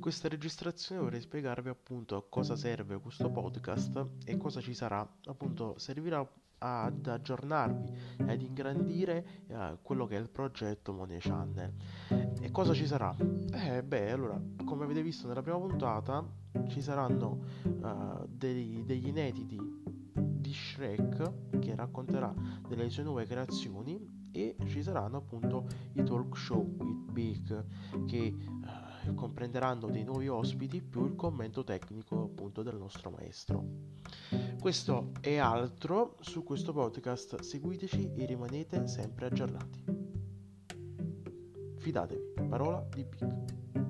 questa registrazione vorrei spiegarvi appunto a cosa serve questo podcast e cosa ci sarà. Appunto, servirà ad aggiornarvi e ad ingrandire quello che è il progetto Money Channel. E cosa ci sarà? Allora, come avete visto nella prima puntata, ci saranno degli inediti di Shrek che racconterà delle sue nuove creazioni e ci saranno appunto i talk show with Big che comprenderanno dei nuovi ospiti più il commento tecnico appunto del nostro maestro. Questo e altro su questo podcast, seguiteci e rimanete sempre aggiornati. Fidatevi, parola di Big.